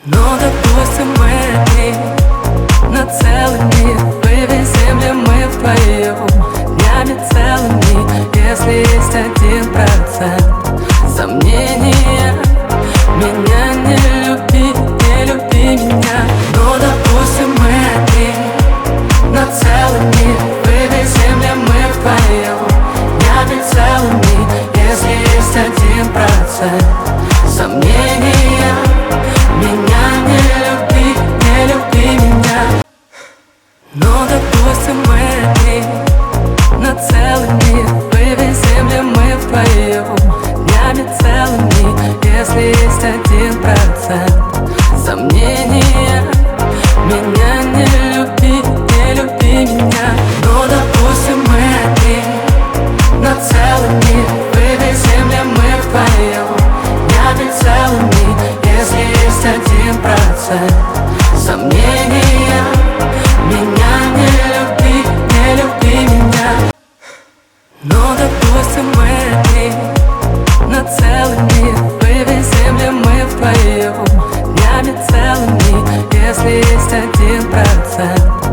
Ну, допустим, мы одни на целый мир. Вывезем ли мы вдвоем днями целыми? Если есть 1% сомнения, меня не люби, не люби меня. Ну, допустим, мы одни на целый мир. Вывезем ли мы вдвоем днями целыми? Если есть 1% сомнения, меня не люби, не люби меня. Ну, допустим, мы одни на целый мир. Вывезем ли мы вдвоем днями целыми? Если есть 1% сомнения, меня не люби, не люби меня. Ну, допустим, мы одни на целый мир. Вывезем ли мы вдвоем днями целыми? Если есть 1% сомнения, меня не люби, не люби меня. Ну, допустим, мы одни на целый мир. Вывезем ли мы вдвоем днями целыми? Если есть 1%